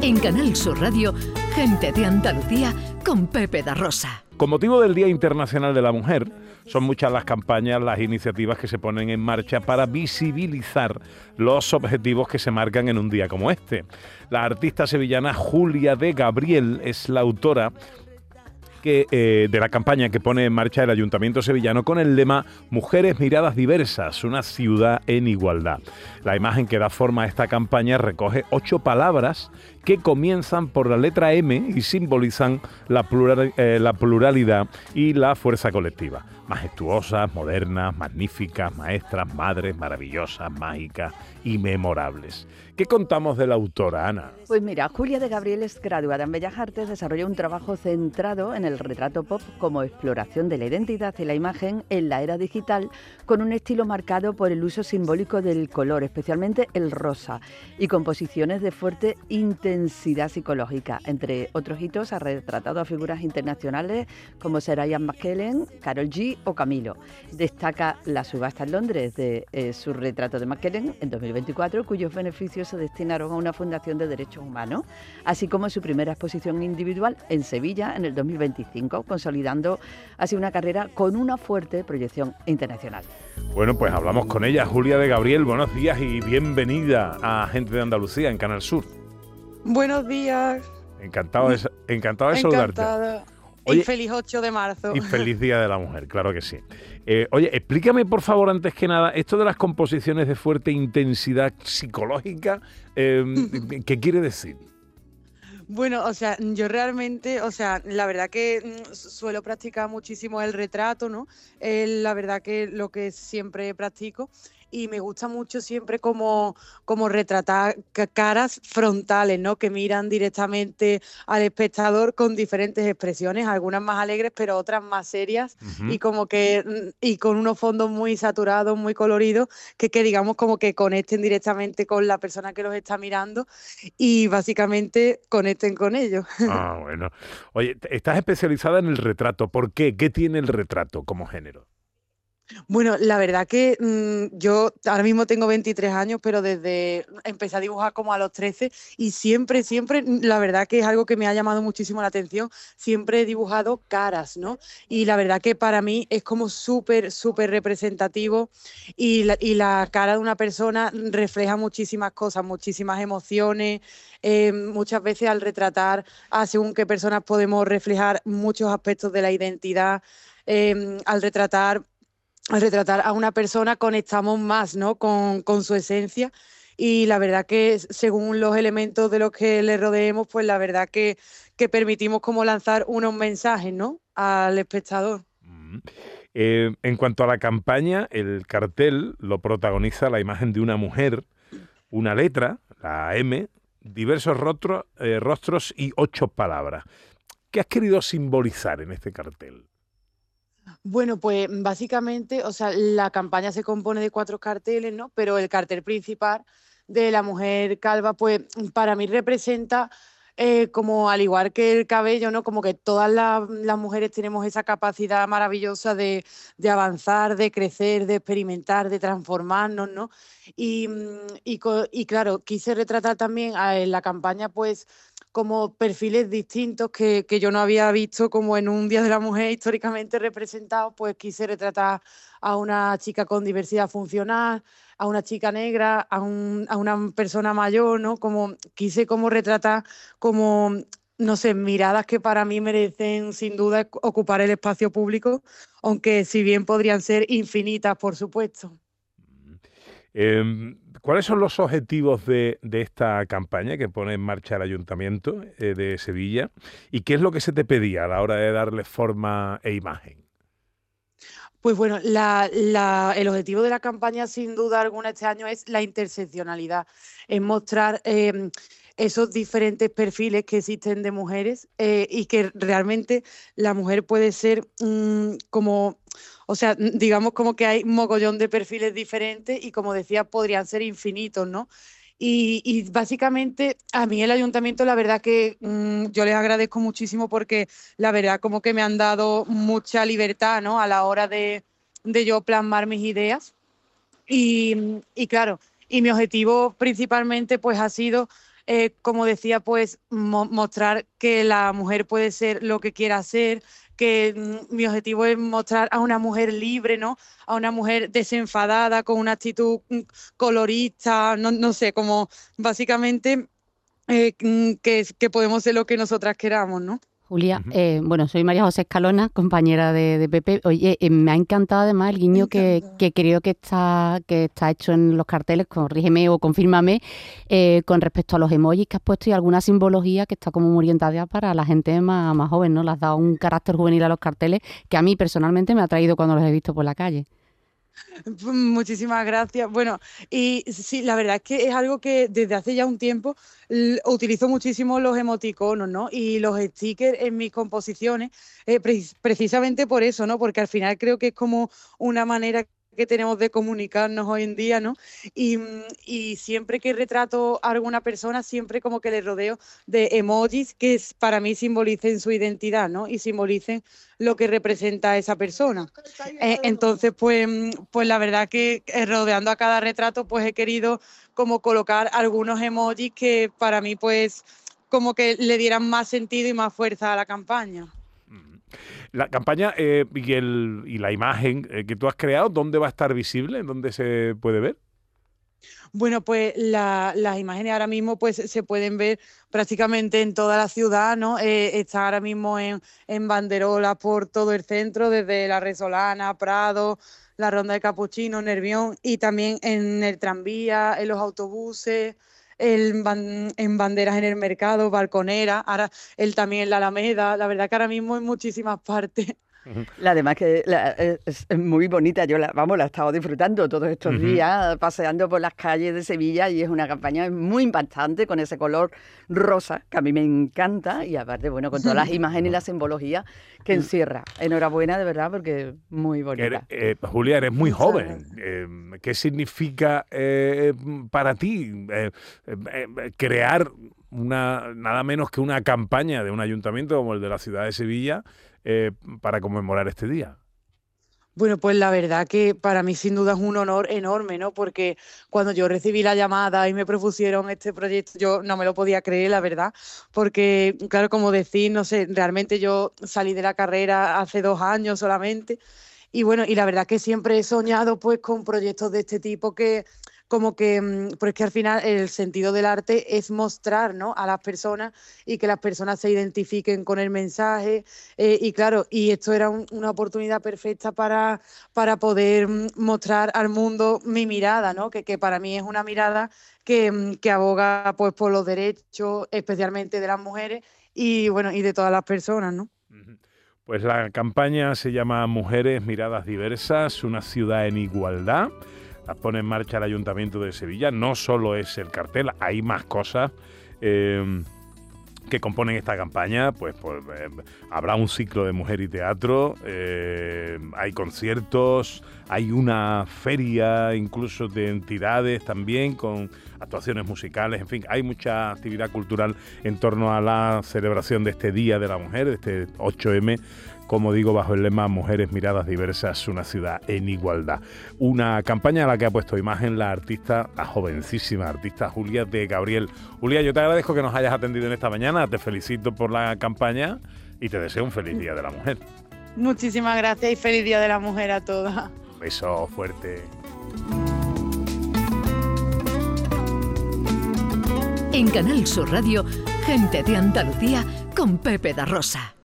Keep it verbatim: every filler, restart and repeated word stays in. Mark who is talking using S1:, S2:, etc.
S1: En Canal Sur Radio, Gente de Andalucía con Pepe da Rosa.
S2: Con motivo del Día Internacional de la Mujer, son muchas las campañas, las iniciativas que se ponen en marcha para visibilizar los objetivos que se marcan en un día como este. La artista sevillana Julia de Gabriel es la autora que, eh, de la campaña que pone en marcha el Ayuntamiento sevillano con el lema Mujeres Miradas Diversas, una ciudad en igualdad. La imagen que da forma a esta campaña recoge ocho palabras que comienzan por la letra M y simbolizan la, plural, eh, la pluralidad y la fuerza colectiva. Majestuosas, modernas, magníficas, maestras, madres, maravillosas, mágicas y memorables. ¿Qué contamos de la autora, Ana?
S3: Pues mira, Julia de Gabriel es graduada en Bellas Artes, desarrolla un trabajo centrado en el retrato pop como exploración de la identidad y la imagen en la era digital, con un estilo marcado por el uso simbólico del color, especialmente el rosa, y composiciones de fuerte intensidad psicológica. Entre otros hitos ha retratado a figuras internacionales como Sarah McLachlan, Karol G o Camilo. Destaca la subasta en Londres de eh, su retrato de McLachlan en dos mil veinticuatro, cuyos beneficios se destinaron a una fundación de derechos humanos, así como su primera exposición individual en Sevilla en el dos mil veinticinco, consolidando así una carrera con una fuerte proyección internacional.
S2: Bueno, pues hablamos con ella, Julia de Gabriel. Buenos días y bienvenida a Gente de Andalucía en Canal Sur.
S4: Buenos días.
S2: Encantado de, encantado de saludarte.
S4: Encantada.
S2: Oye,
S4: y feliz ocho de marzo.
S2: Y feliz Día de la Mujer, claro que sí. Eh, oye, explícame por favor, antes que nada, esto de las composiciones de fuerte intensidad psicológica, eh, ¿qué quiere decir?
S4: Bueno, o sea, yo realmente, o sea, la verdad que mm, suelo practicar muchísimo el retrato, ¿no? Es la verdad que lo que siempre practico. Y me gusta mucho siempre como, como retratar caras frontales, ¿no? Que miran directamente al espectador con diferentes expresiones, algunas más alegres, pero otras más serias, uh-huh. y como que y con unos fondos muy saturados, muy coloridos, que, que digamos como que conecten directamente con la persona que los está mirando y básicamente conecten con ellos.
S2: Ah, bueno. Oye, estás especializada en el retrato. ¿Por qué? ¿Qué tiene el retrato como género?
S4: Bueno, la verdad que mmm, yo ahora mismo tengo veintitrés años, pero desde empecé a dibujar como a los trece y siempre, siempre, la verdad que es algo que me ha llamado muchísimo la atención, siempre he dibujado caras, ¿no? Y la verdad que para mí es como súper, súper representativo y la, y la cara de una persona refleja muchísimas cosas, muchísimas emociones, eh, muchas veces al retratar a según qué personas podemos reflejar muchos aspectos de la identidad, eh, al retratar Al retratar a una persona conectamos más, ¿no? con, con su esencia y la verdad que según los elementos de los que le rodeemos, pues la verdad que, que permitimos como lanzar unos mensajes, ¿no? al espectador.
S2: Mm. Eh, en cuanto a la campaña, el cartel lo protagoniza la imagen de una mujer, una letra, la M, diversos rostros, eh, rostros y ocho palabras. ¿Qué has querido simbolizar en este cartel?
S4: Bueno, pues básicamente, o sea, la campaña se compone de cuatro carteles, ¿no? Pero el cartel principal de la mujer calva, pues para mí representa eh, como al igual que el cabello, ¿no? Como que todas las, las mujeres tenemos esa capacidad maravillosa de, de avanzar, de crecer, de experimentar, de transformarnos, ¿no? Y, y, y claro, quise retratar también en la campaña, pues, como perfiles distintos que, que yo no había visto como en un Día de la Mujer históricamente representado, pues quise retratar a una chica con diversidad funcional, a una chica negra, a, un, a una persona mayor, ¿no? Como quise como retratar como, no sé, miradas que para mí merecen sin duda ocupar el espacio público, aunque si bien podrían ser infinitas, por supuesto.
S2: Eh, ¿Cuáles son los objetivos de, de esta campaña que pone en marcha el Ayuntamiento eh, de Sevilla? ¿Y qué es lo que se te pedía a la hora de darle forma e imagen?
S4: Pues bueno, la, la, el objetivo de la campaña sin duda alguna este año es la interseccionalidad, es mostrar eh, esos diferentes perfiles que existen de mujeres eh, y que realmente la mujer puede ser mmm, como... O sea, digamos como que hay mogollón de perfiles diferentes y como decía, podrían ser infinitos, ¿no? Y, y básicamente a mí el ayuntamiento la verdad que mmm, yo les agradezco muchísimo porque la verdad como que me han dado mucha libertad, ¿no? A la hora de, de yo plasmar mis ideas. Y, y claro, y mi objetivo principalmente pues ha sido eh, como decía, pues mo- mostrar que la mujer puede ser lo que quiera ser, que mm, mi objetivo es mostrar a una mujer libre, ¿no? A una mujer desenfadada, con una actitud mm, colorista, no, no sé, como básicamente eh, mm, que, que podemos ser lo que nosotras queramos, ¿no?
S5: Julia, eh, bueno, soy María José Escalona, compañera de, de Pepe. Oye, eh, me ha encantado además el guiño que, que creo que está, que está hecho en los carteles, corrígeme o confírmame, eh, con respecto a los emojis que has puesto y alguna simbología que está como muy orientada para la gente más, más joven, ¿no? Le has dado un carácter juvenil a los carteles que a mí personalmente me ha traído cuando los he visto por la calle.
S4: Muchísimas gracias. Bueno, y sí, la verdad es que es algo que desde hace ya un tiempo l- utilizo muchísimo los emoticonos, ¿no? Y los stickers en mis composiciones, eh, pre- precisamente por eso, ¿no? Porque al final creo que es como una manera que tenemos de comunicarnos hoy en día, ¿no? Y, mm, y siempre que retrato a alguna persona, siempre como que le rodeo de emojis que es- para mí simbolicen su identidad, ¿no? Y simbolicen lo que representa a esa persona. Eh, entonces, pues, mm, pues la verdad que eh, rodeando a cada retrato, pues he querido como colocar algunos emojis que para mí, pues, como que le dieran más sentido y más fuerza a la campaña.
S2: La campaña eh, y, el, y la imagen eh, que tú has creado, ¿dónde va a estar visible? ¿Dónde se puede ver?
S4: Bueno, pues la- las imágenes ahora mismo pues se pueden ver prácticamente en toda la ciudad, ¿no? Eh, están ahora mismo en, en banderolas por todo el centro, desde La Resolana, Prado, la Ronda de Capuchino, Nervión, y también en el tranvía, en los autobuses, el ban- en banderas en el mercado, balconera, ahora él también en la Alameda. La verdad que ahora mismo en muchísimas partes.
S3: La además que la- es es muy bonita, yo la, vamos, la he estado disfrutando todos estos
S2: Ujú.
S3: días, paseando por las calles de Sevilla, y es una campaña muy impactante con ese color rosa que a mí me encanta, y aparte, bueno, con todas las imágenes y la simbología que encierra. Enhorabuena, de verdad, porque muy
S2: Que eres-
S3: bonita.
S2: eh, Julia, eres muy
S4: Muchas
S2: joven.
S4: gracias.
S2: Eh, ¿qué significa eh, para ti eh, eh, eh, crear una nada menos que una campaña de un ayuntamiento como el de la ciudad de Sevilla eh, para conmemorar este día?
S4: Bueno, pues la verdad que para mí sin duda es un honor enorme, ¿no? Porque cuando yo recibí la llamada y me propusieron este proyecto, yo no me lo podía creer, la verdad, porque, claro, como decir, no sé, realmente yo salí de la carrera hace dos años solamente, y bueno, y la verdad que siempre he soñado pues con proyectos de este tipo que como que, mm, pues que al final el sentido del arte es mostrar, ¿no? A las personas y que las personas se identifiquen con el mensaje. Eh, y claro, y esto era un- una oportunidad perfecta para, para poder mm, mostrar al mundo mi mirada, ¿no? Que, que para mí es una mirada que, mm, que aboga pues por los derechos, especialmente de las mujeres y bueno, y de todas las personas, ¿no?
S2: Ujú. Pues la campaña se llama Mujeres, Miradas Diversas, una ciudad en igualdad. La pone en marcha el Ayuntamiento de Sevilla. No solo es el cartel, hay más cosas eh, que componen esta campaña. Pues, pues eh, habrá un ciclo de mujer y teatro, eh, hay conciertos, hay una feria incluso de entidades también con actuaciones musicales, en fin, hay mucha actividad cultural en torno a la celebración de este Día de la Mujer, de este ocho eme, como digo, bajo el lema Mujeres, Miradas Diversas, una ciudad en igualdad. Una campaña a la que ha puesto imagen la artista, la jovencísima artista Julia de Gabriel. Julia, yo te agradezco que nos hayas atendido en esta mañana, te felicito por la campaña y te deseo un feliz Día de la Mujer.
S4: Muchísimas gracias y feliz Día de la Mujer a todas.
S2: Un beso fuerte.
S1: En Canal Sur Radio, Gente de Andalucía con Pepe da Rosa.